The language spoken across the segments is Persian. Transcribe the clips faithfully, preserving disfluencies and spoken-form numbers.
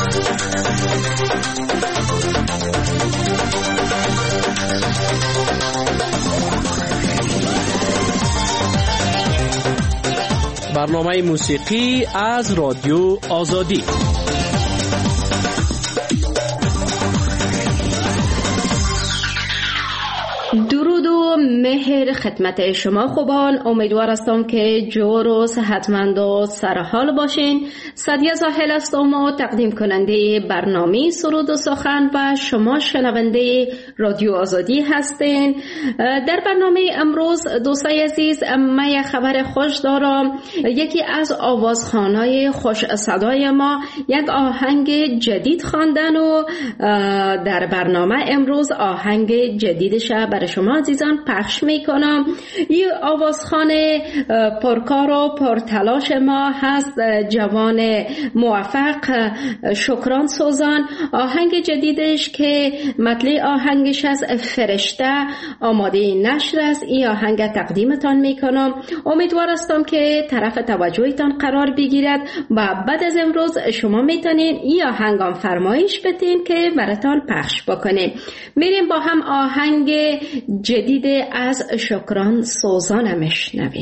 برنامه موسیقی از رادیو آزادی. درود و مهر خدمت شما خوبان. امیدوار هستم که جور و صحتمند و سرحال باشین. سعدیه زاهل هستم و تقدیم کننده برنامه سرود و سخن و شما شنونده رادیو آزادی هستین. در برنامه امروز دوستای عزیز من یک خبر خوش دارم. یکی از آوازخوانای خوش صدای ما یک آهنگ جدید خواندن و در برنامه امروز آهنگ جدیدش برای شما عزیزان پخش میکنم. این آوازخوان پرکار و پرتلاش ما هست جوان موفق شکران سوزان. آهنگ جدیدش که مطلع آهنگش از فرشته آماده نشر است. این آهنگ تقدیمتان میکنم. امیدوار هستم که طرف توجهتان قرار بگیرد و بعد از امروز شما میتونین این آهنگام فرمایش بدین که براتان پخش بکنیم. میریم با هم آهنگ جدید از شکران سوزان میشنویم.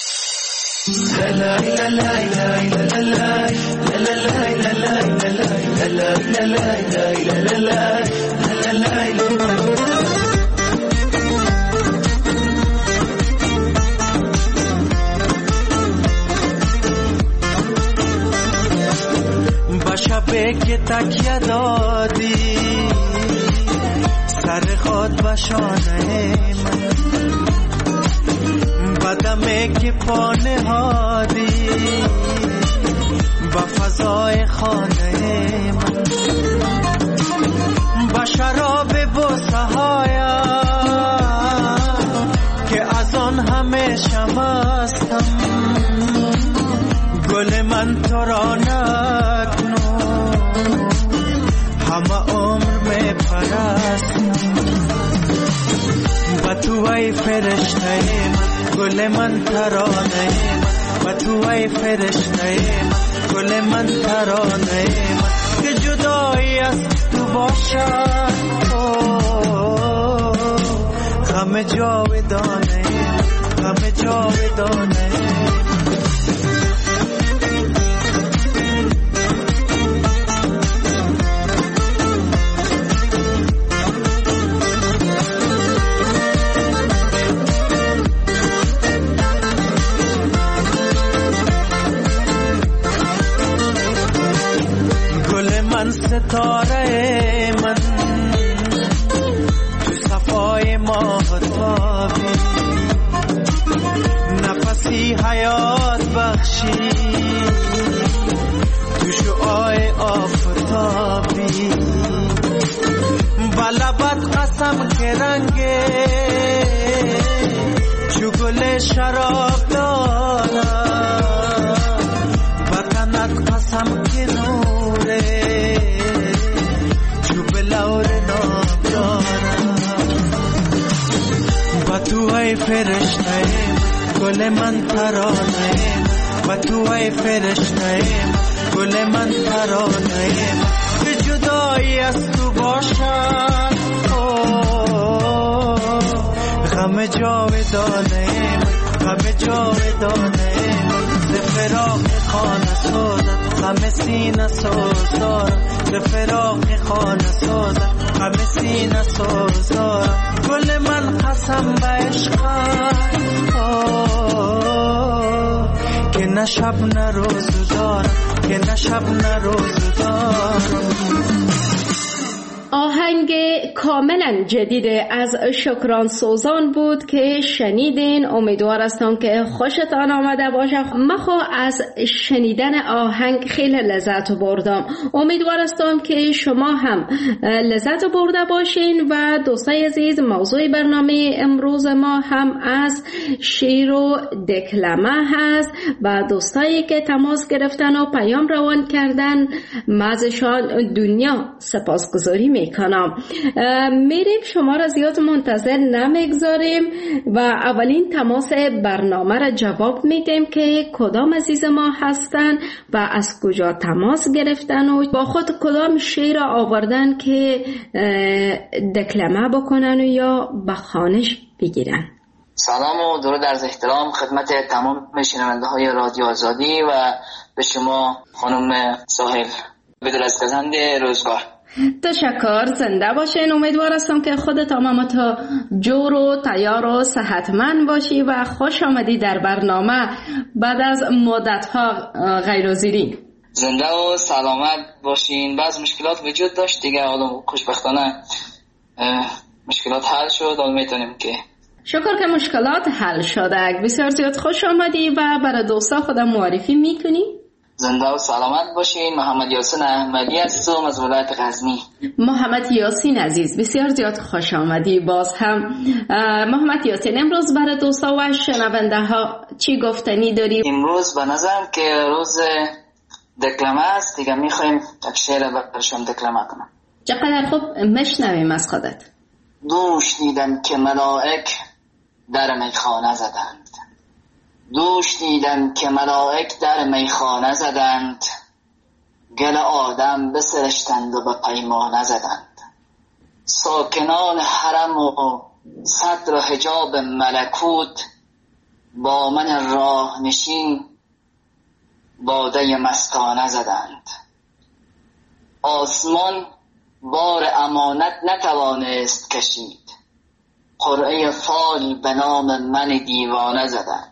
با شبه که تکیه دادی سر خود با شانه من، بدمه که پا نهادی با فضای خانه من، با شراب بوسه هایم که از آن همیشه مستم، گل من تو را نکنو همه عمر می پرستم، با تو ای فرشته من، گل من ترانه من، با تو ای فرشته من، گل من ترانه من، که جدایی از تو باشد غم جاودانه، غم جاودانه. ستاره من تو صفای ماهتابی، نفسی حیات بخشی تو شعاع آفتابی، با لبت قسم که رنگه چو گل شراب دارم، با تنت قسم که نوره تو ای فرشته گل من ترانه، و تو ای فرشته گل من ترانه، که جدایی از تو باشد غم جاودانه، غم جاودانه، ز فراق خانه سازد غم سینه سازد، ز فراق خانه سازد غم سینه سازد، گل من قسم به عشقت که نه شب نه روز دارم، که نه شب نه روز دارم. آهنگ کاملا جدید از شکران سوزان بود که شنیدین. امیدوار هستم که خوشتان آمده باشه. من خو از شنیدن آهنگ خیلی لذت بردم. امیدوار هستم که شما هم لذت برده باشین. و دوستای عزیز، موضوع برنامه امروز ما هم از شعر و دکلمه هست و دوستایی که تماس گرفتن و پیام روان کردن، من ازشان دنیا سپاسگزاری میکنم. برنامه. میریم شما را زیاد منتظر نمیگذاریم و اولین تماس برنامه را جواب میدیم که کدام عزیز ما هستن و از کجا تماس گرفتن و با خود کدام شعر را آوردن که دکلمه بکنن و یا به خوانش بگیرن. سلام و درود عرض احترام خدمت تمام شنونده های رادیو آزادی و به شما خانم ساحل بدر از گزند روزگار. تشکر، زنده باشین. امیدوار هستم که خودت آمام تا جور و تیار و صحتمند باشی و خوش آمدی در برنامه بعد از مدت ها غیر حاضری. زنده و سلامت باشین. بعض مشکلات وجود داشت دیگه، حالا خوشبختانه مشکلات حل شد. حالا میتونیم که شکر که مشکلات حل شده. بسیار زیاد خوش آمدی و برای دوستا خودم معرفی میکنی؟ زنده و سلامت باشین. محمد یاسین احمدی هستم از ولایت غزنی. محمد یاسین عزیز بسیار زیاد خوش آمدی. باز هم محمد یاسین امروز برای دوستا و شنونده ها چی گفتنی داری؟ امروز به نظرم که روز دکلمه است دیگه، میخوایم یک شعر برشون دکلمه کنم. چقدر خوب، مشنویم از خودت. دوش دیدم که ملائک در میخانه زدند، دوش دیدم که ملائک در میخانه زدند، گل آدم بسرشتند و به پیمانه زدند. ساکنان حرم و صدر حجاب ملکوت با من راه نشین باده مستانه زدند. آسمان بار امانت نتوانست کشید، قرعه فال به نام من دیوانه زدند.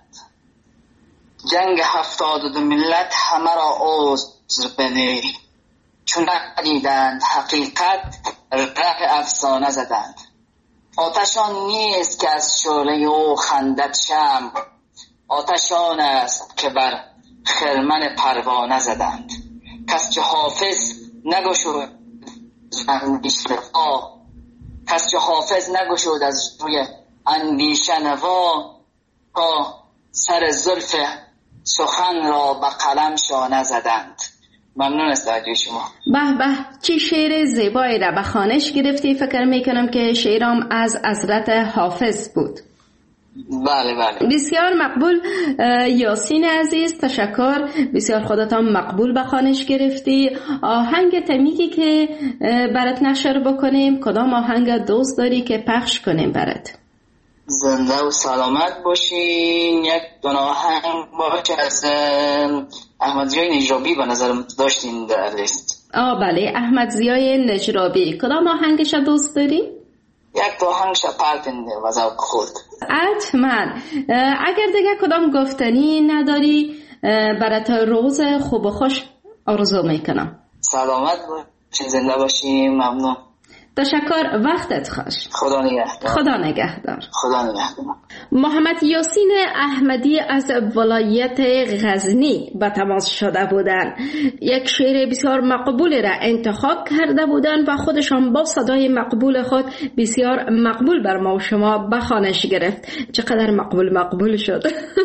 جنگ هفتاد و دو ملت همه را عذر بده، چون ندیدند حقیقت رق افسانه زدند. آتشان نیست که از شعله او خندد شمع، آتشان است که بر خرمن پروانه زدند. کس چه حافظ نگشود اندیشه وا، کس چه حافظ نگشود از روی اندیشه نوا، تا سر زلف سخن را به قلم شانه زدند. ممنون از توجه شما. به به، چی شعر زیبایی را به خوانش گرفتی. فکر میکنم که شعرام از حضرت حافظ بود. بله بله، بسیار مقبول یاسین عزیز، تشکر. بسیار خودتان مقبول به خوانش گرفتی. آهنگ تمیگی که برات نشر بکنیم کدام آهنگ دوست داری که پخش کنیم برات؟ زنده و سلامت باشین. یک دونه آهنگ باشه از احمد ضیای نجرابی به نظرم داشتین در لیست. آه بله، احمد ضیای نجرابی. کدام آهنگش دوست داری؟ یک دو آهنگ شپرتنده و ذوق خود. حتما. اگر دیگه کدام گفتنی نداری برات روز خوب و خوش آرزو میکنم. سلامت باشین، زنده باشین. ممنون. تشکر، وقتت خوش. خدا نگهدار. خدا نگهدار. خدا نگهدار. محمد یاسین احمدی از ولایت غزنی به تماس شده بودند. یک شعر بسیار مقبول را انتخاب کرده بودند و خودشان با صدای مقبول خود بسیار مقبول بر ما و شما به خوانش گرفت. چقدر مقبول مقبول شد.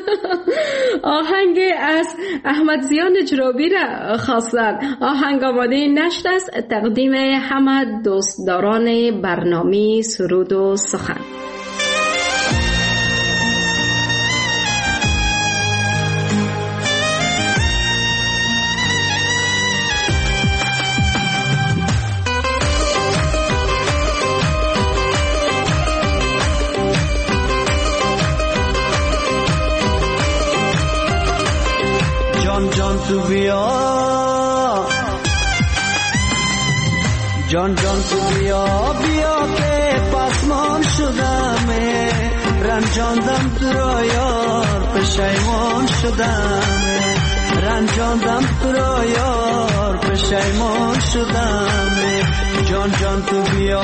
آهنگ از احمد ضیای نجرابی را خواستند. آهنگ آماده نشت است. تقدیم همه دوستداران برنامه سرود و سخن. جان جان تو بیا، جان جان تو بیا بیا که پسمان شدمه، رنجاندم تو را یار پشیمان شدمه، رنجاندم تو را یار پشیمان شدمه. جان جان تو بیا،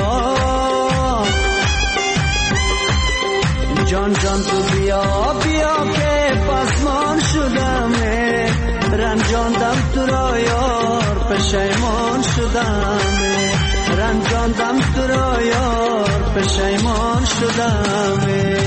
جان جان تو بیا بیا که پسمان شدمه، رنجاندم تو را یار پشیمان شدمه، رنجاندم تو را یار پشیمان شدمه.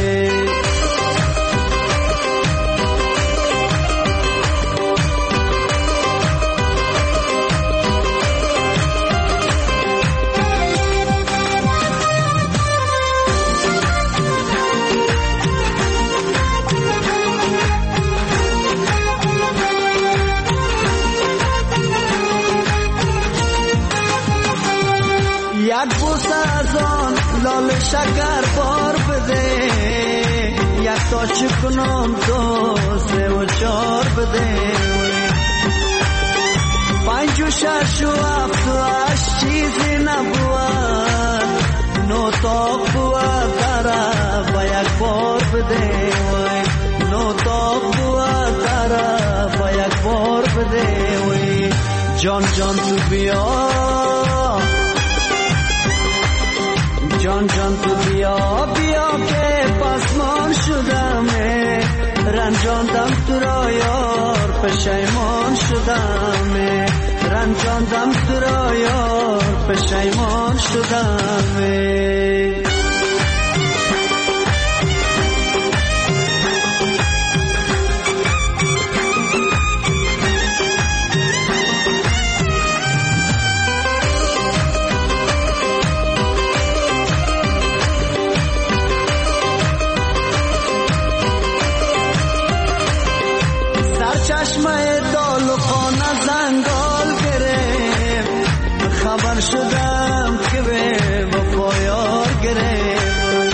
یک بوسه از آن لال شکر بار بده، یک تا چکنم دو سه و چار بده، پنج و شش و هفت و هشت چیزی نبود، نو تاق بود طرف و یک بار بده، نو تاق بود طرف و یک بار بده. وی جان جان تو بیا، جان جان تو بیا بیا که پسمان شدمه، رنجاندم تو را یار پشیمان شدمه، رنجاندم تو را یار پشیمان شدمه. چشمه دال و خانه زنگال گرفت، خبر شدم که به وفا یار گرفت،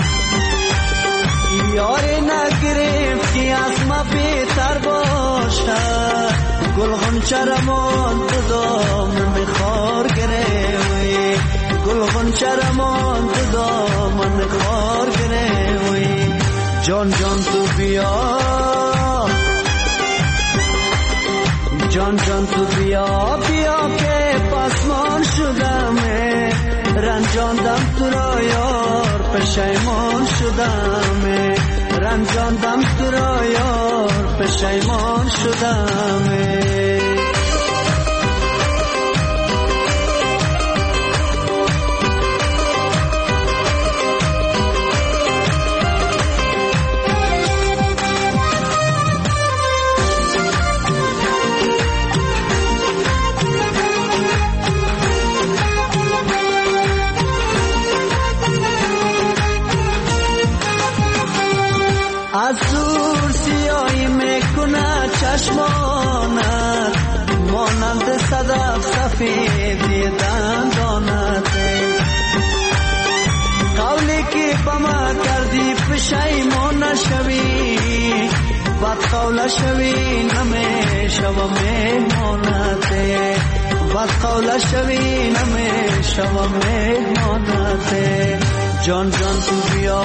یاری نگرفت که از ما بهتر باشد، گل غنچرمان تو دامن خار گرفت، گل غنچرمان تو دامن خار گرفت. جان جان تو بیا، جان جان تو بیا بیا که پسمان شدمه، رنجاندم تو را یار پشیمان شدمه، رنجاندم تو را یار پشیمان شدمه. از دور سیاهی میکنه چشمانت، مانند صدف سفیدی دندانت، قولی که با ما کردی پشیمان نشوی، بد قول شوی نمیشو مهمانت، بد قول شوی نمیشو مهمانت. جان جان تو بیا،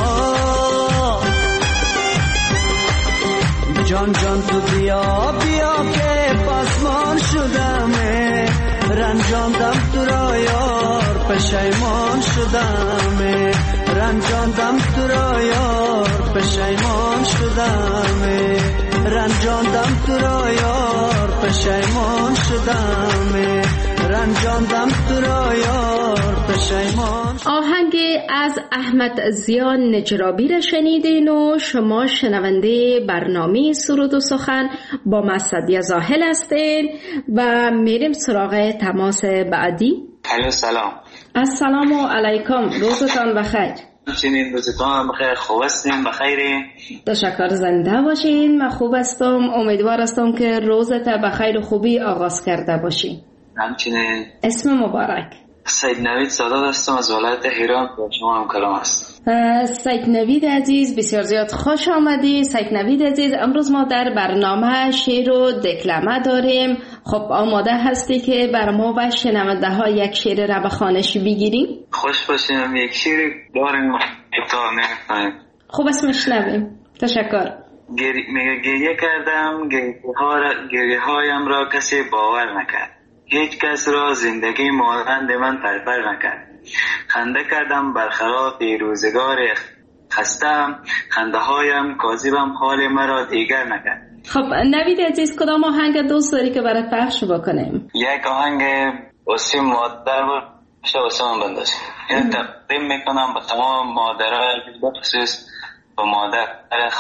جان جان تو بیا بیا که پسمان شدمه، رنجاندم تو را یار پشیمان شدمه، رنجاندم تو را یار پشیمان شدمه، رنجاندم تو را یار پشیمان شدمه، رنجاندم تو را یار پشیمان. آهنگ از احمد ضیا نجرابی را شنیدین و شما شنونده برنامه سرود و سخن با مسعدی زاهل هستین و میریم سراغ تماس بعدی. الو سلام. السلام علیکم، روزتان بخیر. چنین روزتان بخیر، خوب هستین؟ بخیری؟ تشکر، زنده باشین. من خوب هستم، امیدوار هستم که روزت بخیر و خوبی آغاز کرده باشین. همچنین. اسم مبارک؟ سید نوید سادات هستم از ولایت هرات، با شما هم کلام هستم. سید نوید عزیز بسیار زیاد خوش آمدی. سید نوید عزیز، امروز ما در برنامه شعر و دکلمه داریم. خب آماده هستی که بر ما و شنونده ها یک شعر را به خوانش بگیریم؟ خوش باشیم، یک شعر داریم تا نمی‌فهمم. خوب است، میشنویم. تشکر. گری... گریه کردم، گریه هایم را کسی باور نکرد، هیچ کس را زندگی مانند من پرپر نکرد، خنده کردم برخلاف روزگار خستم، خنده هایم کاذبم حال مرا دیگر نکرد. خب نوید عزیز، کدام آهنگ دوست داری که برای پخش بکنیم؟ یک آهنگ واسه مادر باشه، واسه من بندازی. یعنی تقدیم میکنم به تمام مادرها، بخصوص به مادر خودم.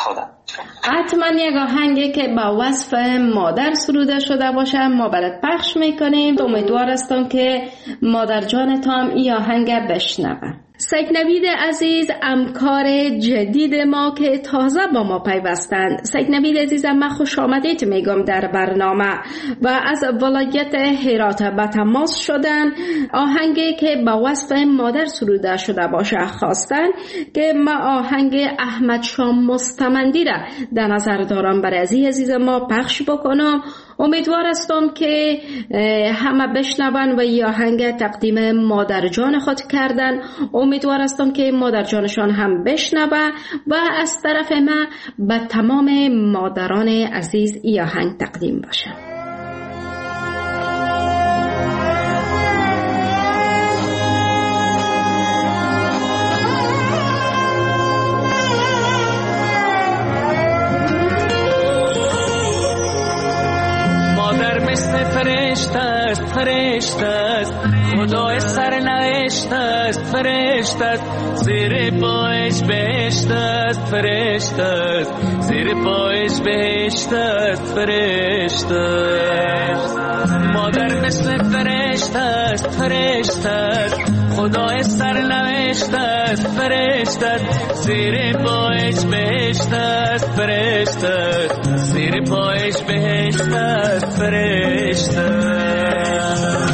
حتما یک آهنگی که با وصف مادر سروده شده باشه ما برات پخش میکنیم. امیدوار هستم که مادر جان تا هم این آهنگ بشنوه. سید نوید عزیز همکار جدید ما که تازه با ما پیوستند. سید نوید عزیزم من خوش آمدید میگم در برنامه و از ولایت هرات به تماس شدن. آهنگی که با وصف مادر سروده شده باشه خواستن که ما آهنگ احمد شاه مستمندی را در نظر دارم برای عزیز ما پخش بکنم. امیدوار هستم که همه بشنون و این آهنگ تقدیم مادر جان خود کردن. امیدوار هستم که مادر جانشان هم بشنوه و از طرف ما به تمام مادران عزیز این آهنگ تقدیم باشه. فرشته است فرشته است خدای سرنوشت است فرشته است زیر پایش بهشت است فرشته است زیر پایش بهشت است فرشته است مادر مثل فرشته است فرشته است خدای سرنوشت است فرشته است زیر پایش بهشت است فرشته است زیر پایش بهشت است فرشته است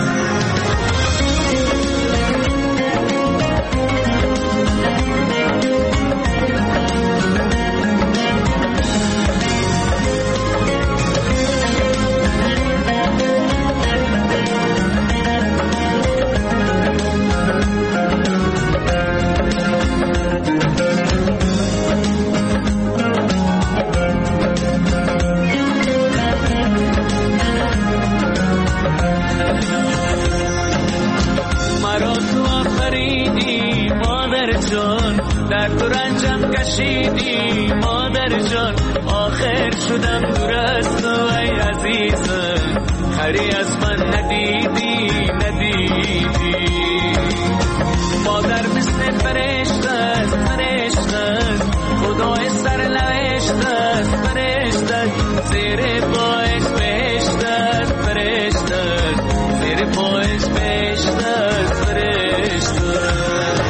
در تو رنجم کشیدی مادر جان آخر شدم دور از تو ای عزیزم خری از من ندیدی ندیدی مادر مثل فرشته است فرشته است خدای سرنوشت است فرشته است زیر پایش بهشت است فرشته است زیر پایش بهشت است فرشته است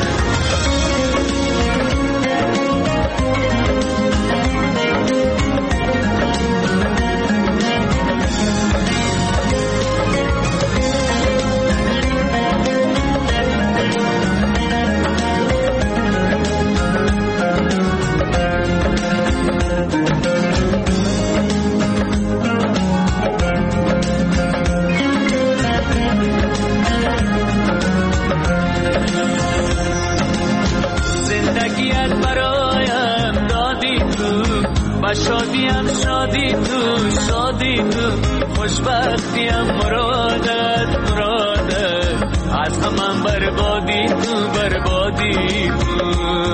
شادیم شادی تو شادی تو خوشبختیم مرادت مرادت از همم بربادی تو بربادی تو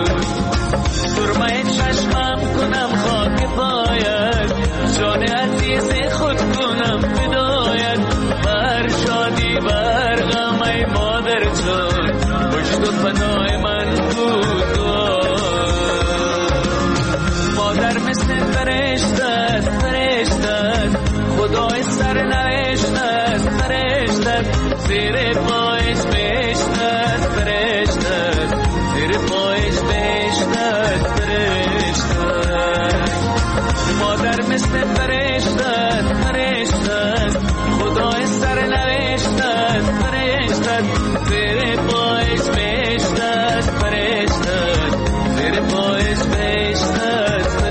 سرمه چشمم کنم خاک پایت جان عزیز خود کنم فدایت بر شادی بر غم ای مادر جان پشت و پناه من بود مادر مثل فرشته است فرشته است خدای سرنوشت است فرشته است زیر پایش بهشت است فرشته است زیر پایش بهشت است فرشته است مادر مثل فرشته است فرشته است خدای سرنوشت است فرشته است زیر پایش بهشت است فرشته است زیر پایش بهشت است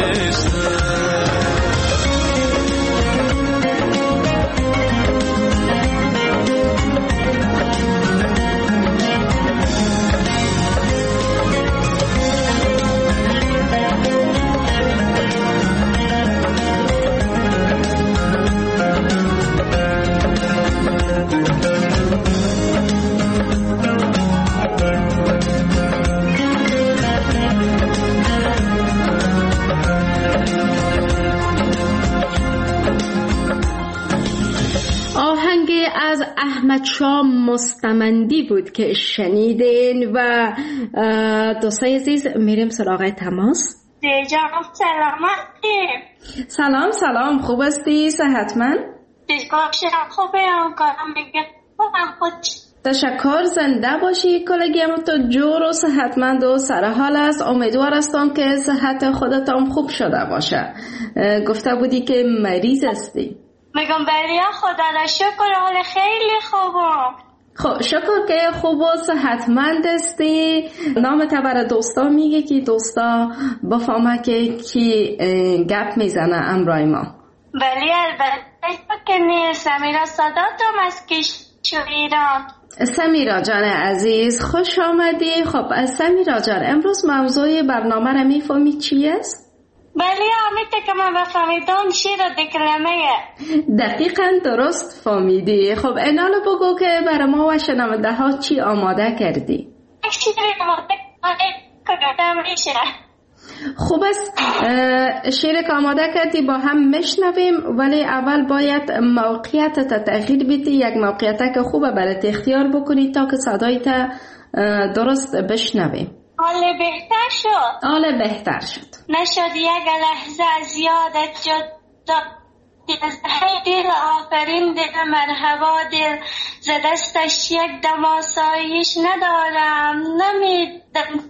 احمد شاه مستمندی بود که شنیدین و دوستای عزیز میریم سراغ تماس. هستی جان؟ سلامتی؟ سلام سلام، خوب هستی؟ صحتمند؟ دیگرشم خوبه هم کارم میگه خودم خود. تشکر، زنده باشی. کلگیم تو جور و صحتمند و سرحال است. امیدوار هستم که صحت خودتان خوب شده باشه. گفته بودی که مریض هستی. میگم بله خدا را شکر، حال خیلی خوبم. خب شکر که خوب و صحتمند هستی. نام تا برای دوستا میگه که دوستا بفهمه که کی گپ میزنه امرای ما. بله البته که نیست. سمیرا صداتم از کشور ایران. سمیرا جان عزیز خوش آمدی. خب سمیرا جان امروز موضوع برنامه را میفهمی چی است؟ بله آمیده که من بفهمیدم شیر و دکلمه. دقیقا درست فهمیدی. خب اینالو بگو که برای ما و شنونده ها چی آماده کردی؟ شیر آماده کردم میشه. خوب است، شیر که آماده کردی با هم میشنویم، ولی اول باید موقعیت تا تغییر بدی. یک موقعیت که خوبه برات اختیار بکنی تا که صدایت درست بشنویم. حال بهتر شد؟ حال بهتر شد. نشد یک لحظه از یادت جدا، دل دل آفرین دل مرحبا دل، ز دستش یک دم آسایش ندارم، نمیدم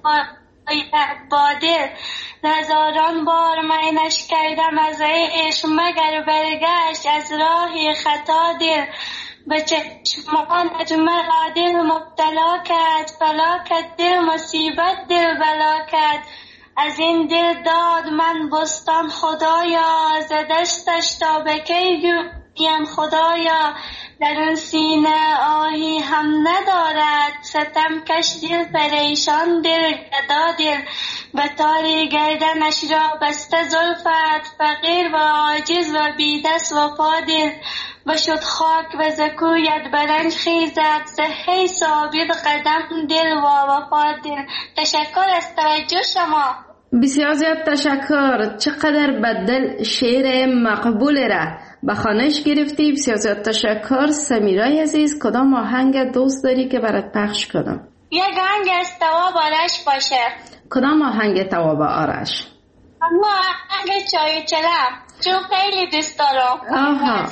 با دل. هزاران بار منش کردم از عشق، مگر برگشت از راه خطا دل. به چشمانت مرا دل مبتلا کرد، فلاکت دل مصیبت دل بلا کرد. از این دل داد من بستان خدایا، ز دستش تا به کی گویم خدایا. در اون سینه آهی هم ندارد، ستم کش دل پریشان دل گدا دل. به تاری گردنش را بسته زلفت، فقیر و عاجز و بیدست و پا دل. بشد خاک و زکویت برنج خیزد، زهی ثابت قدم دل و وفا دل. تشکر از توجه شما. بسیار زیاد تشکر. چقدر بدل شعر مقبول را به خانش گرفتی. بسیار زیاد تشکر. سمیرای عزیز کدام آهنگ دوست داری که برات پخش کنم؟ یک آهنگ از تواب آرش باشه. کدام آهنگ تواب آرش؟ اما آهنگ چای چلم، چون خیلی دوست دارم. آها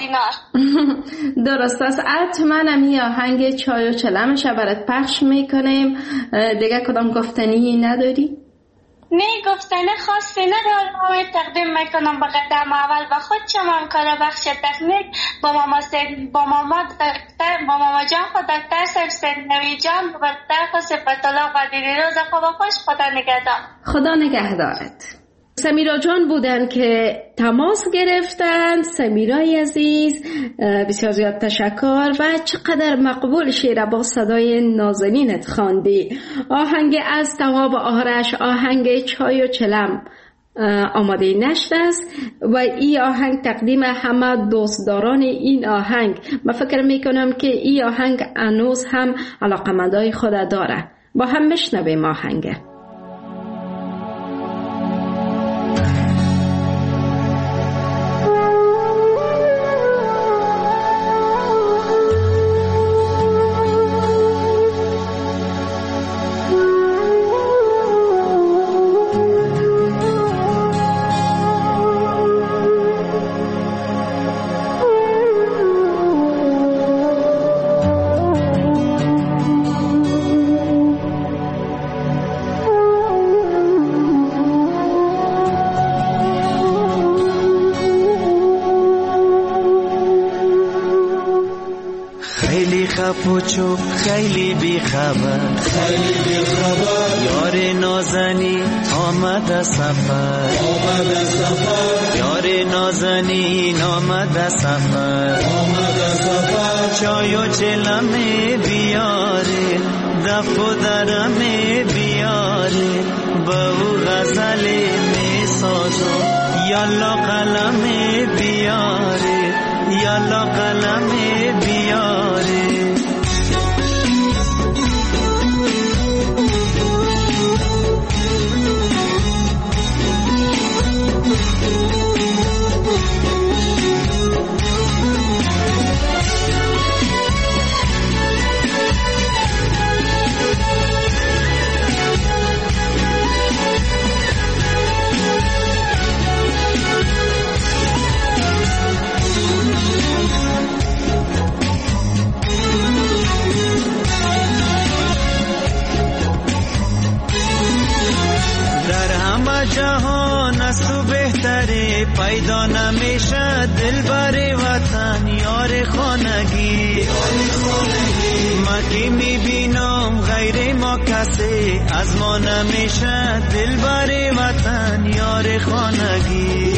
درست است. حتما همی آهنگ چای و چلمش برات پخش میکنیم. دیگه کدام گفتنی نداری؟ نه گفتنه خاصی ندارم. تقدیم میکنم به قدم اول و خود شما کار بخش تکنیک با ماما سید با ماما دکتر با ماما جان خود دکتر سرسن نوی جان با دکتر صفت الله قدیری روز خوب خوش. خدا نگهدار. خدا نگهدارت. سمیرا جان بودن که تماس گرفتن. سمیرای عزیز بسیار زیاد تشکر و چقدر مقبول شعر با صدای نازنینت خواندی. آهنگ از تواب آرش، آهنگ چای و چلم آماده نشده است و این آهنگ تقدیم همه دوستداران این آهنگ. من فکر میکنم که این آهنگ هنوز هم علاقمندای خود داره. با هم بشنویم آهنگ. پوچو خیلی بی خبر، خیلی بی خبر. یار نازنی آمد سفر، آمد سفر. یار نازنی آمد سفر، آمد سفر. چای و چلم بیاره، دف و درم بیاره. با او غزل می سازم، یالا قلم بیاره، یالا قلم بیاره. نمیبینم غیر ما کسی، از ما نمیشه دلبر وطن یار خانگی.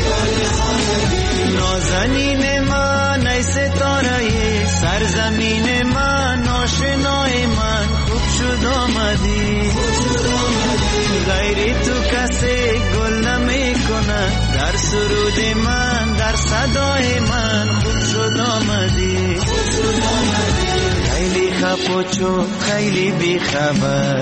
نازنین من ای ستاره سرزمین من، آشنای من خوب شد آمدی. غیر تو کسی گل نمی کنه، در سرود من در صدای من خوب شد آمدی. خیلی خفا چو خیلی بی خبر،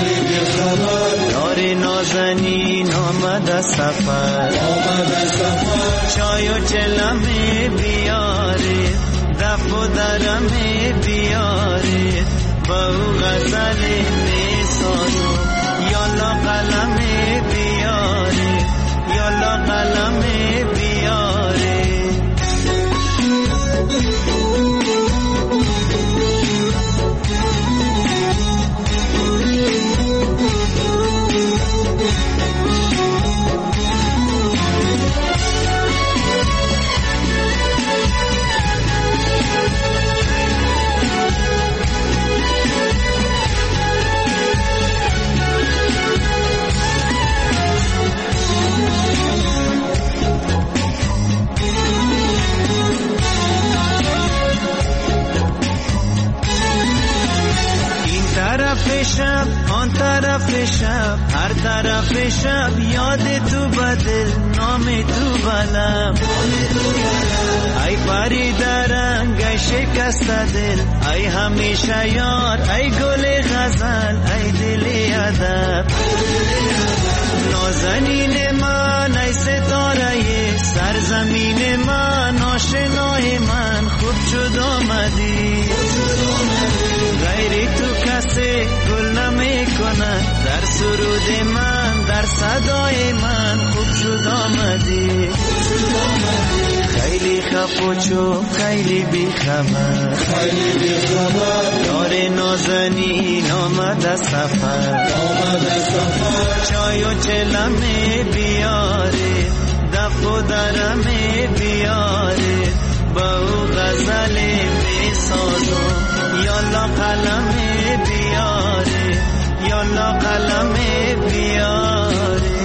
یار نازنین آمد سفر. چای و چلمه بیاره، دف و درمه بیاره، با او غزل می سازم. یالا قلمه بیاره، یالا قلمه بیاره. شب آن طرف شب، هر طرف شب یاد تو بدل، نام تو بلم. ای پرید رنگ ای شکست دل، ای همیشه یار ای گل غزل، ای دل ادب. نازنین من ای ستاره سرزمین من، آشنای من خوب شد آمدی. غیر تو کسی گل نمی کنه، در سرود من در صدای من خوب شد آمدی. خیلی خفا چو خیلی بی خبر، یار نازنین آمد سفر. چای و چلمه بیاره، دف و درمه بیاره، با او غزل می سازم. یالا قلمه بیاره، یالا قلمه بیاره.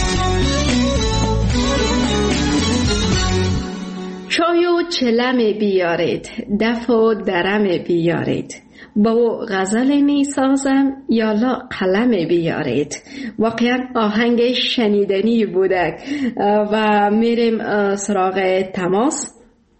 چای و چلم بیارید، دف و درم بیارید، با غزل می سازم، یالا قلم بیارید. واقعا آهنگ شنیدنی بوده و میریم سراغ تماس.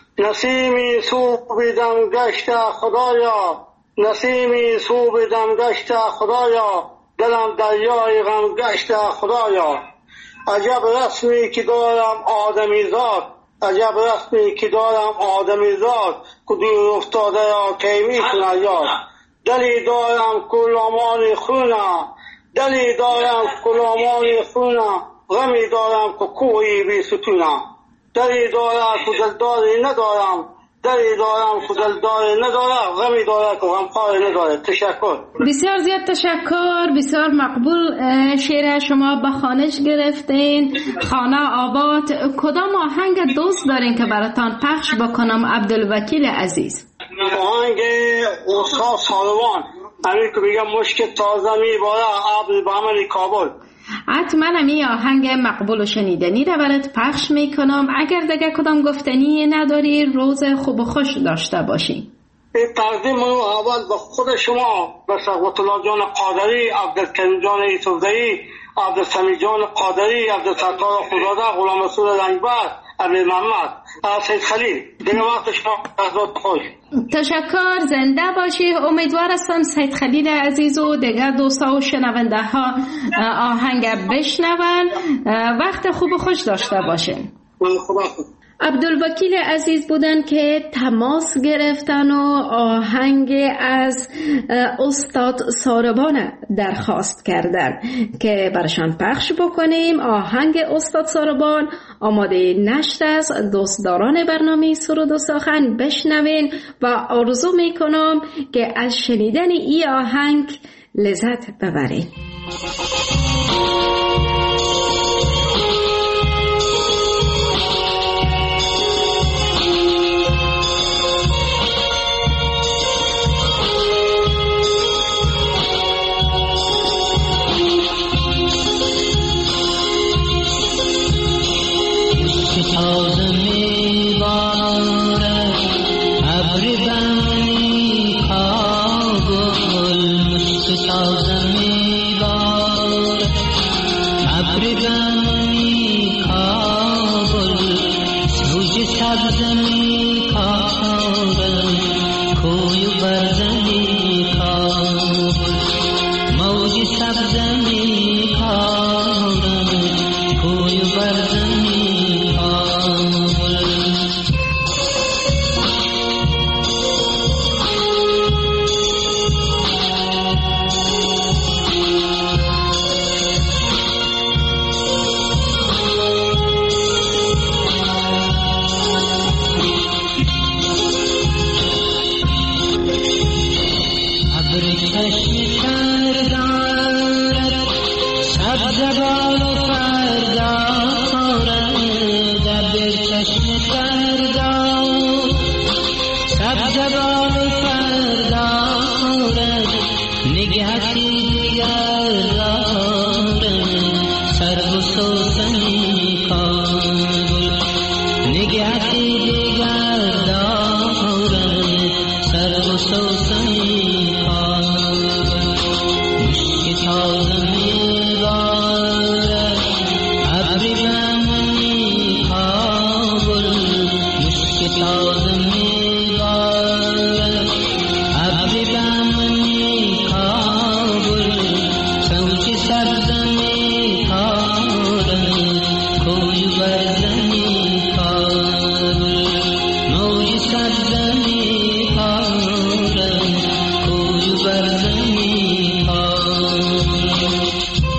نسیمی صوب دم گشت خدایا، نسیمی صوب دم گشت خدایا، دلم دریای غم گشت خدایا. عجب رسمی که دارم آدمی زاد، عجب رسمی که دارم آدمی زاد، که دور افتاده یا کی میتونه یاد. دلی دارم کلامان خونه، دلی دارم کلامان خونه، غمی دارم که کوهی بی ستونه. دلی دارم که دلداری ندارم، دلی دارم که دلداری ندارم، غمی دارم که غمخواری نداره. تشکر. بسیار زیاد تشکر، بسیار مقبول. شعر شما به خانش گرفتین، خانه آباد. کدام آهنگ دوست دارین که براتان پخش بکنم عبدالوکیل عزیز؟ آهنگ استاد ساروان، همین که میگم مشک تازه میباره عبد بعمل کابل. حتما همی آهنگ مقبول و شنیدنی رو برات پخش میکنم. اگر دیگه کدام گفتنی نداری، روز خوب و خوش داشته باشی. این تقدیم رو اول به خود شما، به سقوط الله جان قادری، عبدالکریم جان ایتوزایی، عبدالسمی جان قادری، عبدالستار خداده، غلام رسول رنگبر، عبد محمد، سید خلیل. دیگه وقت شما از خوش. تشکر، زنده باشی. امیدوار هستم سید خلیل عزیز و دیگر دوستا و شنونده ها آهنگ بشنون. وقت خوب و خوش داشته باشین. عبدالوکیل عزیز بودن که تماس گرفتن و آهنگ از استاد ساربان درخواست کردن که برشان پخش بکنیم. آهنگ استاد ساربان آماده نشت است. دوستداران برنامه سرود و سخن بشنوین و آرزو میکنم که از شنیدن این آهنگ لذت ببرین. چشم کردارد سبز بال و فردارد در چشم کردارد سبز بال و فردارد نگهتی دیگر دارد سر و سوسنی کابل نگهتی دیگر دارد سر و سوسنی کابل مشک تازه میبارد ابری بمنی کابل مشک تازه میبارد ابری بمنی کابل سوچی سرزنی کابل کوی برزنی کابل موی سرزنی کابل کوی برزنی کابل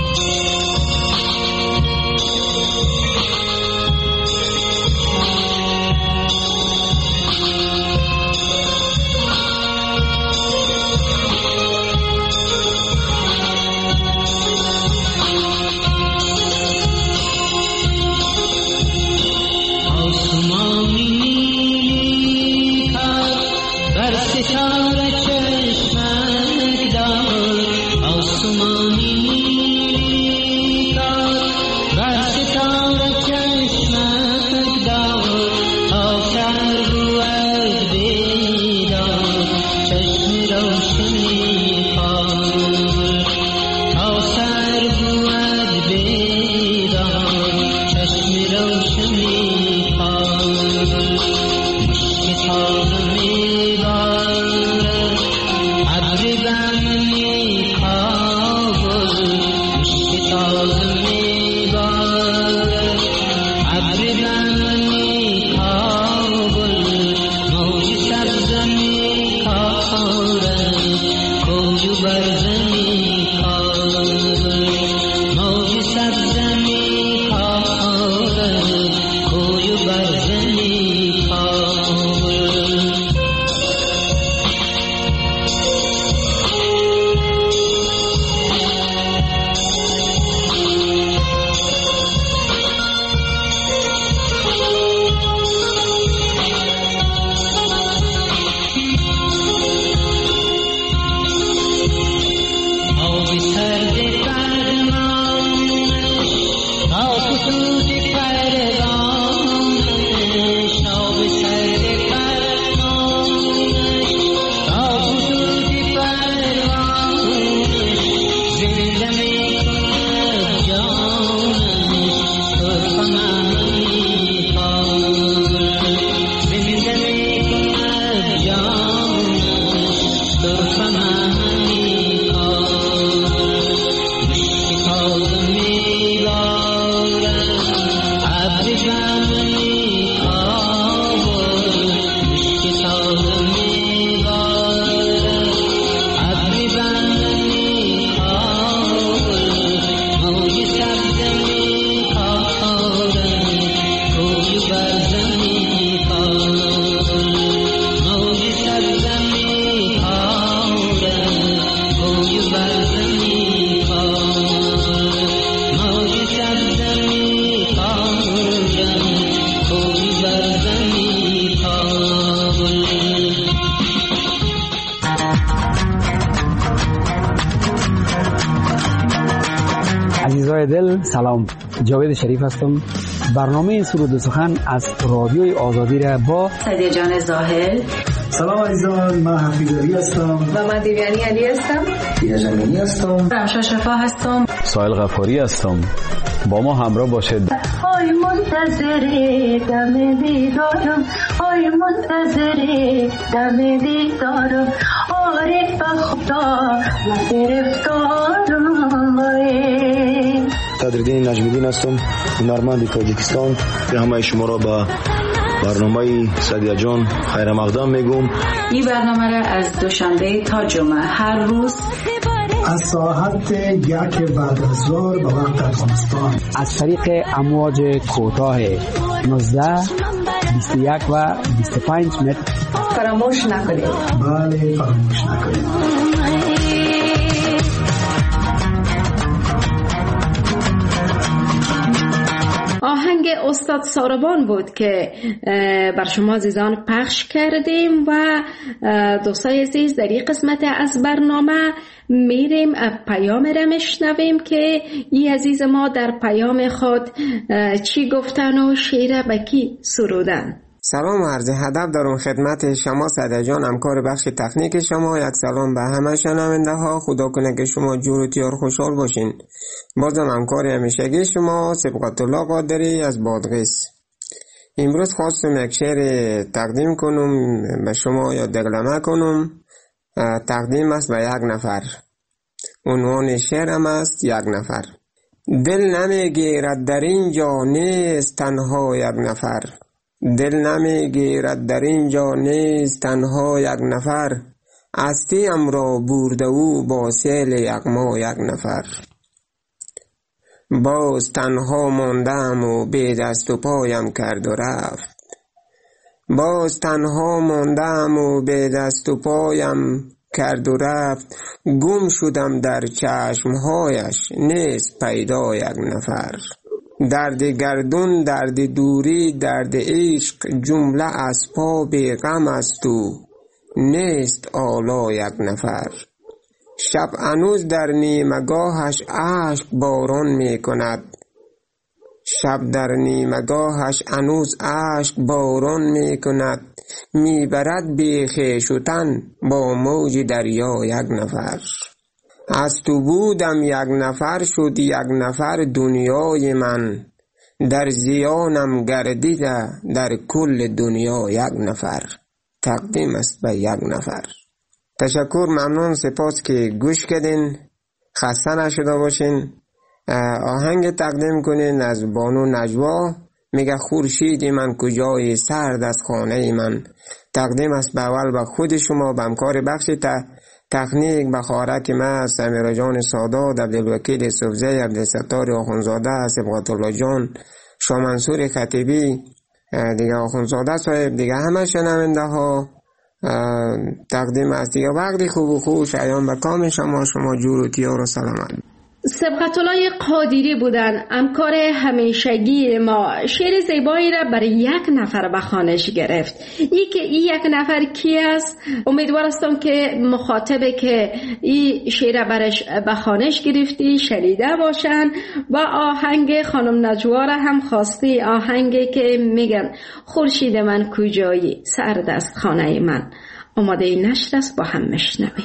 آسمانی نیلی کرد بر ستاره چشمک دار آسمانی نیلی کرد بر ستاره چشمک دار تا شهر بود بیدار چشم روشنی کابل تا شهر بود بیدار چشم روشنی کابل مشک تازه میبارد ابری بمنی کابل مشک تازه میبارد ابری بمنی کابل موج سرزنی کابل کوی برزنی کابل موج سرزنی کابل کوی برزنی کابل آب سرد فرمانش تا خطوط پروانش آب سرد فرمانش تا خطوط پروانش زنده میکند جانش طرف مهمی کابل زنده میکند جانش طرف مهمی مشک تازه میبارد ابری بمنی کابل مشک تازه میبارد ابری بمنی کابل موج سبزنی کابل کوی برزنی کابل موج سبزنی کابل کوی برزنی کابل موج سبزنی کابل کوی برزنی کابل عزیزای دل سلام، جاوید شریف هستم. برنامه سرود و سخن از رادیوی آزادی را با سعدیه جان زاهل. سلام عزیزان، من حفیظ علی هستم و من دیویانی علی هستم. دیگه جمینی هستم. رمشا شفا هستم. سایل غفاری هستم. با ما همراه باشید. آی منتظر دم دیدارم، آی منتظر دم دیدارم، آره به خدا گرفتارم. صدرالدین نجمیدین هستم، هنرمند تاجیکستان. همه شما را به برنامه سعدیه جان خیر مقدم میگم. این برنامه را از دوشنبه تا جمعه هر روز از ساعت یک بعد از ظهر به وقت افغانستان از طریق امواج کوتاه نوزده، بیست و یک و بیست و پنج متر فراموش نکنید. بله فراموش نکنید. استاد ساربان بود که بر شما عزیزان پخش کردیم و دوستای عزیز در این قسمت از برنامه میریم پیام را میشنویم که این عزیز ما در پیام خود چی گفتن و شعر به کی سرودن. سلام و عرض ادب دارم خدمت شما سعدی جان، همکار بخش تکنیک شما. یک سلام به همه شنونده ها. خدا کنه که شما جور و تیار خوشحال باشین. بازم همکار همیشگی شما سبقت الله قادری از بادغیس. امروز خواستم یک شعر تقدیم کنم به شما یا دگلمه کنم. تقدیم است به یک نفر. عنوان شعرم است یک نفر. دل نمیگیرد در اینجا نیست تنها یک نفر. دل نمیگیرد در اینجا نیست تنها یک نفر. هستیم را برده او با سیل یغما یک نفر. باز تنها ماندم و بی دست و پایم کرد و رفت. باز تنها ماندم و بی دست و پایم کرد و رفت. گم شدم در چشمهایش نیست پیدا یک نفر. درد گردون، درد دوری، درد عشق، جمله اسباب غم است و نیست آلا یک نفر. شب هنوز در نیمگاهش اشک باران می کند. شب در نیمگاهش هنوز اشک باران می کند. می برد بی خویش و تن با موج دریا یک نفر. از تو بودم یک نفر شد یک نفر دنیای من. در زیانم گردیده در کل دنیا یک نفر. تقدیم است به یک نفر. تشکر، ممنون، سپاس که گوش کردین. خسته نشده باشین. آهنگ تقدیم کنین از بانو نجوا. میگه خورشید من کجای سرد از خانه من. تقدیم است به اول به خود شما، به همکار بخش ت... تکنیک، به خواهرک من سمیرا جان سادات، عبدالوکیل سبزی، عبدالستار آخونزاده، سبقت الله جان، شاه منصور خطیبی، دیگه آخونزاده صاحب، دیگه همه شنونده ها. تقدیم است دیگه وقتی خوب و خوش ایام به کام شما. شما جور و تیار و سلامت. سبقت الله قادری بودن، همکار همیشگی ما. شعر زیبایی را برای یک نفر به خوانش گرفت. ای که ای یک نفر کی است؟ امیدوار هستم که مخاطبه که ای شعر برش به خوانش گرفتی شنیده باشن و آهنگ خانم نجوا را هم خواستی، آهنگی که میگن خورشید من کجایی سرد است خانه من. آماده نشر است، با هم میشنویم.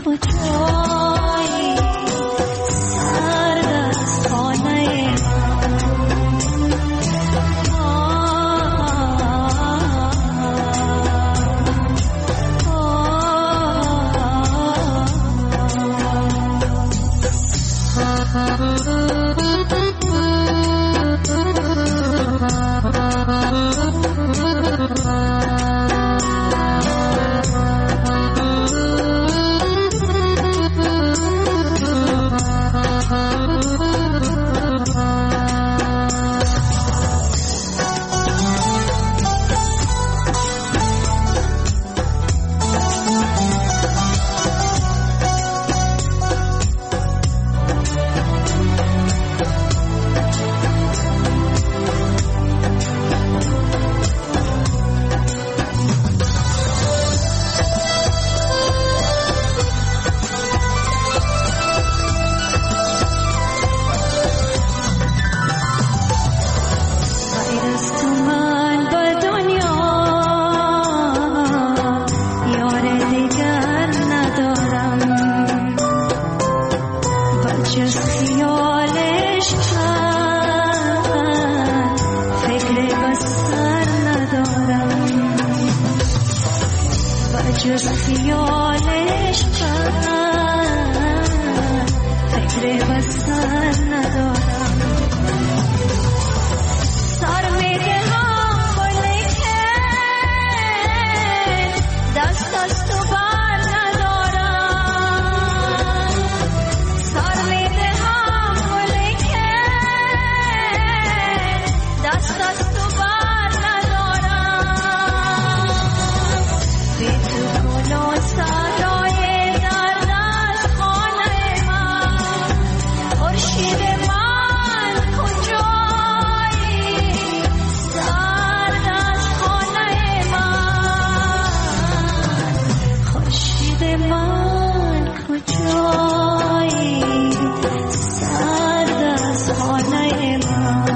کجایی سرد از خانه جز خیالش من فکر بستن ندارم سر میدهم ولیکن دست از تو بر ندارم سر میدهم ولیکن دست از تو بر ندارم بی تو سرای درد از خانه من خورشید من کجایی سرد از خانه من خورشید من کجایی سرد از خانه من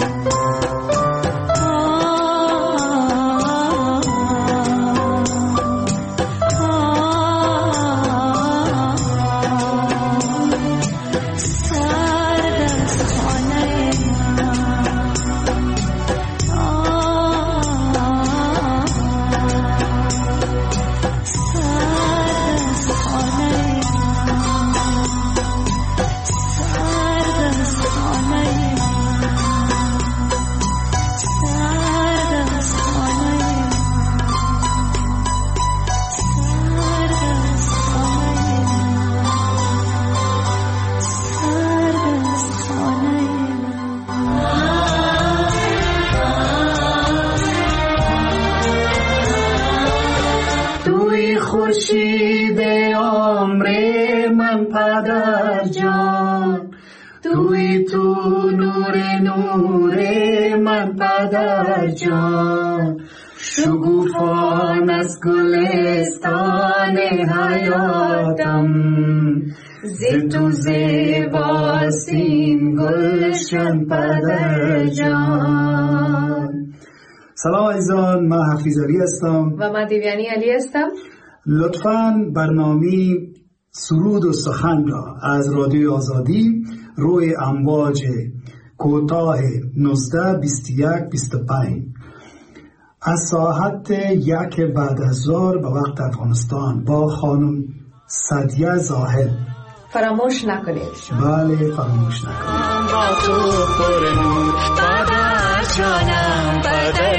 خورشید عمر من پدر جان توی تو نور نور من پدر جان شگوفان از گلستان حیاتم ز تو زیباستین گلشن پدر جان. سلام عزیزان، من حفیظ علی هستم و من دیویانی علی هستم. لطفاً برنامه سرود و سخن را از رادیوی آزادی روی امواج کوتاه نوزده بیست و یک بیست و پنج از ساعت یک بعد از ظهر به وقت افغانستان با خانم سعدیه زاهد فراموش نکنید. بله فراموش نکنید. با تو پر نور پدر جانم پدر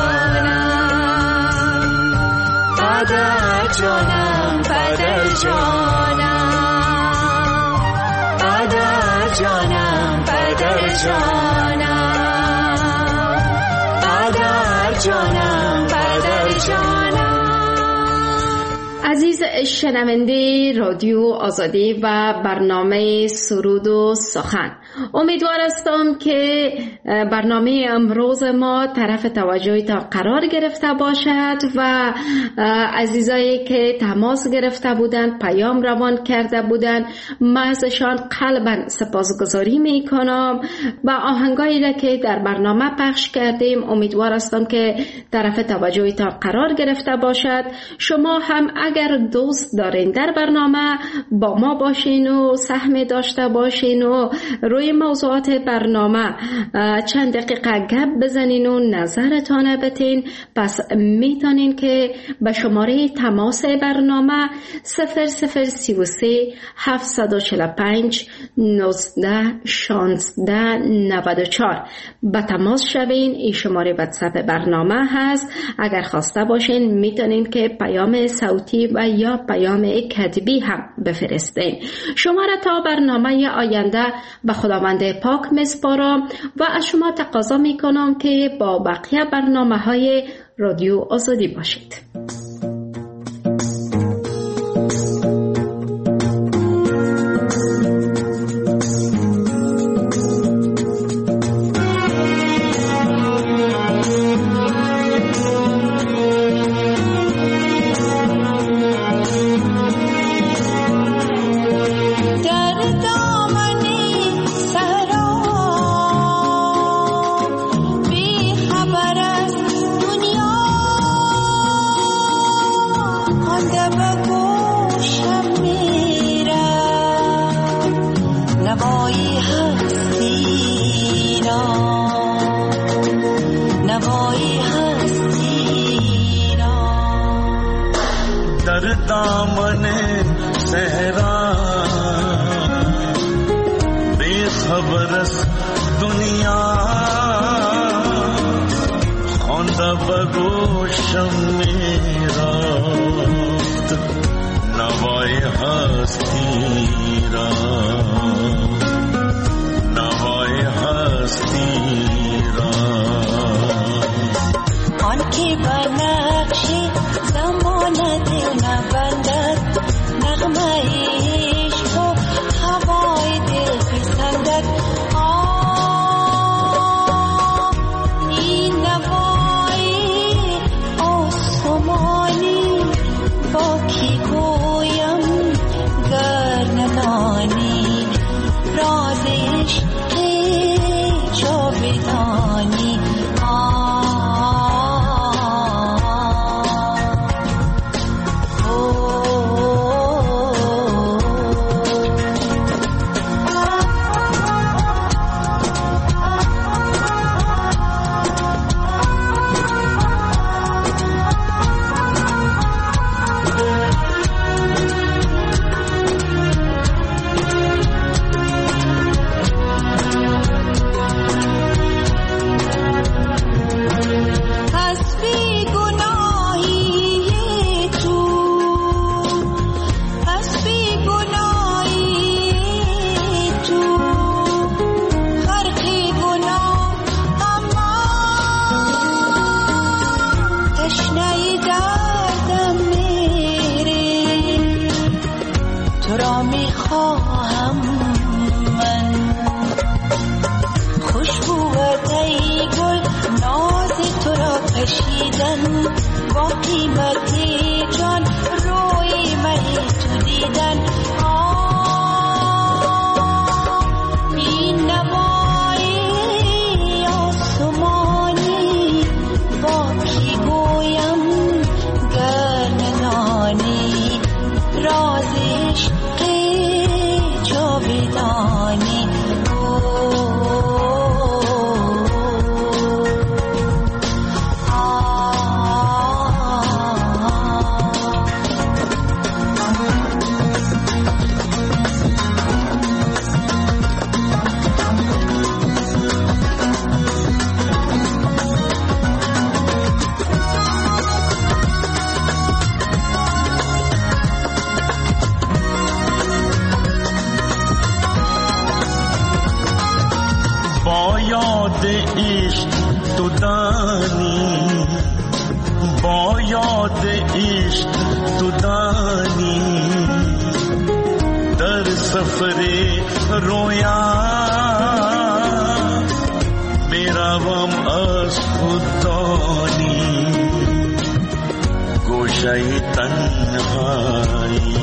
جانم پدر جانم پدر جانم پدر جانم پدر جانم پدر جانم پدر جانم. عزیز شنونده رادیو آزادی و برنامه سرود و سخن، امیدوار هستم که برنامه امروز ما طرف توجه تا قرار گرفته باشد و عزیزایی که تماس گرفته بودند، پیام روان کرده بودند، من ازشان قلبا سپاسگزاری می کنم و آهنگایی را که در برنامه پخش کردیم امیدوار هستم که طرف توجه تا قرار گرفته باشد. شما هم اگر دوست دارین در برنامه با ما باشین و سهم داشته باشین و روی موضوعات برنامه چند دقیقه گپ بزنین و نظرتان بتین، پس میتونین که به شماره تماس برنامه صفر صفر سی و سه هفتصد و چهل و پنج نوزده شانزده نود و چهار به تماس شوین. این شماره واتساپ برنامه هست. اگر خواسته باشین میتونین که پیام صوتی و یا پیام کتبی هم بفرستین. شما را تا برنامه آینده به خداوند پاک میسپارم و از شما تقاضا میکنم که با بقیه برنامه های رادیو آزادی باشید. सफरे रोया گوشه تنهایی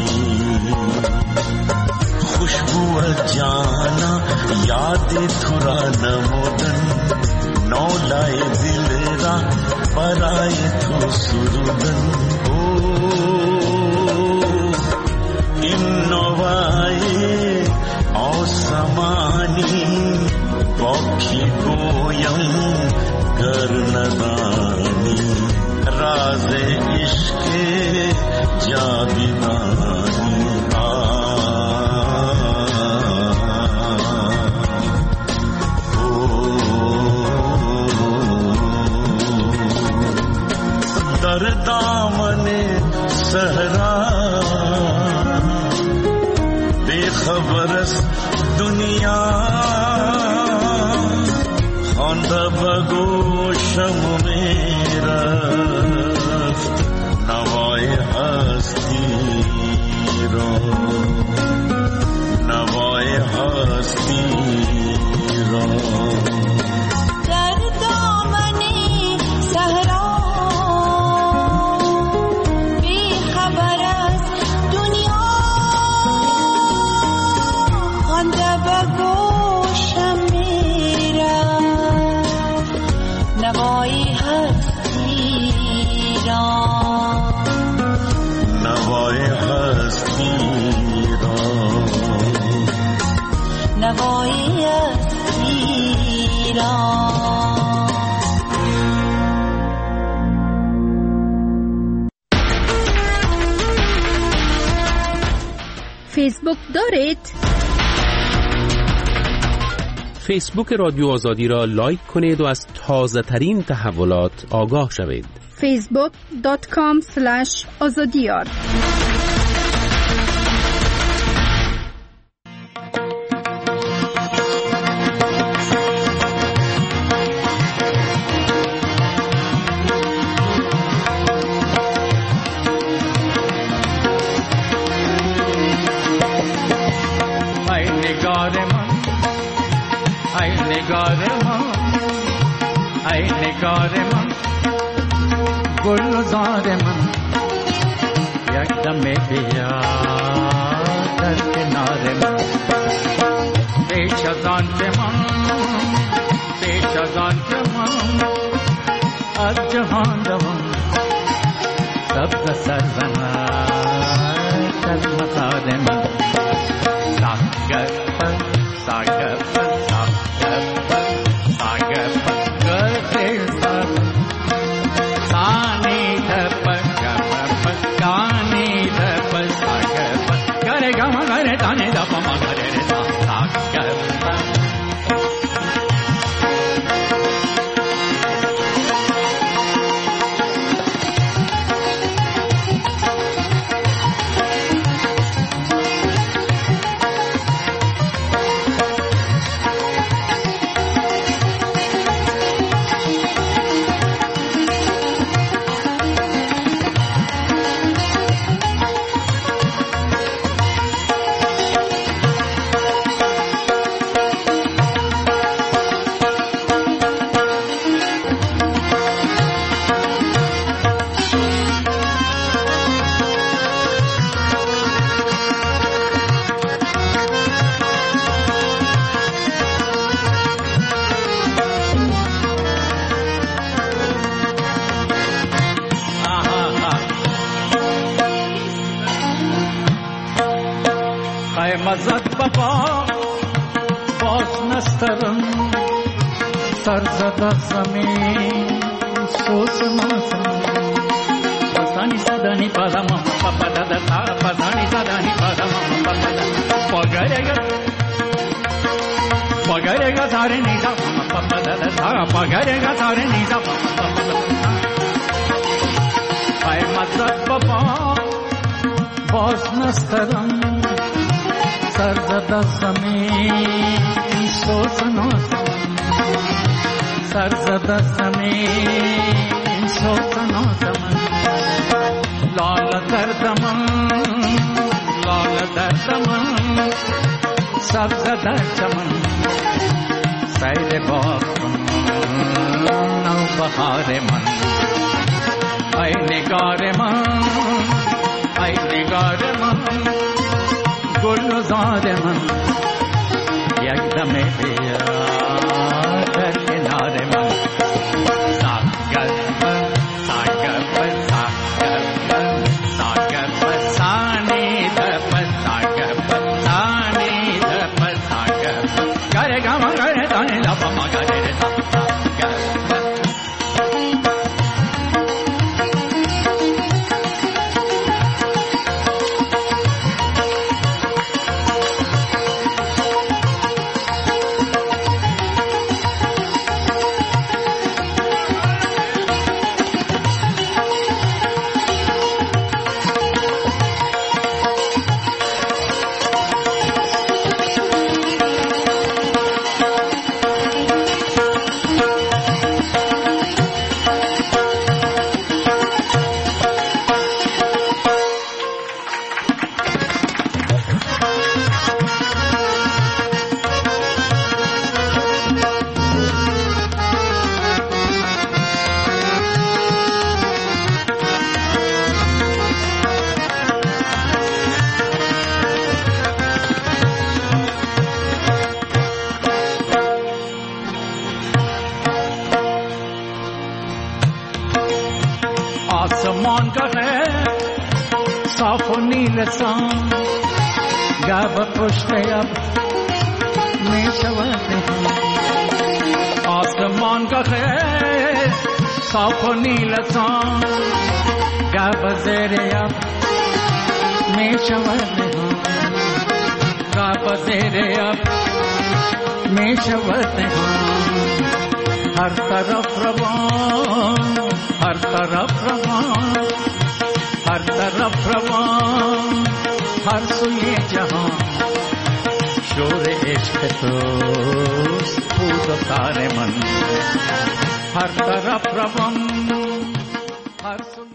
خوشبو جانا یاد تو را نمودن نولای دل را برای تو سرودن این نوای آسمانی باکی گویم گر ندانی راز عشق جاویدانی در دامن صحرا خبر است دنیا خوانده به گوشم میرفت نوای هستی را نوای هستی را در دامن صحرا بی خبر است دنیا خانده به گوشم میرفت نوای هستی را نوای هستی را نوای هستی را فیسبوک دارید؟ فیسبوک رادیو آزادی را لایک کنید و از تازه ترین تحولات آگاه شوید. فیسبوک دات کام اسلش آزادیار گلزار من یک دم بیا در کنار من پیش از آن که من پیش از آن که من از جهان روم سبز سرزنم در مزار من ساگرپن ساگرپن ساگرپن ساگرپن گرده ساگرپن مزد بابا باز نسترم سر زده زمین سوز مازم پسانی زدنی پادم پاپا دادا تا پسانی زدنی پادم پاپا دادا پاگرگا پاگرگا ساره نیزا پاپا دادا تا پاگرگا ساره نیزا پاپا دادا ای مزد بابا باز نسترم سر زده زمین سوز نازم سر زده زمین سوز نازم لال دردم لال دردم سبز در چمن سیر باغ نو بهار من ای نگار من آزاد من یک دم بیا در کنار من ساگر من ساگر من ساگر من ساگر من سانی دپ ساگر من سانی دپ ساگر گره گم گره دانی لپا ما گره ساگر आसमान का है साफ नील सान गब पुष्ट अब में शवते हैं आसमान का है साफ नील सान गब ज़ेरे अब में शवते हैं गब ज़ेरे अब में शवते हैं हर तरफ रवान हर तरफ रवान हर तरफ रवान हर सुए जहां शोर इश्क तो फूट तारे मन हर तरफ रवान हर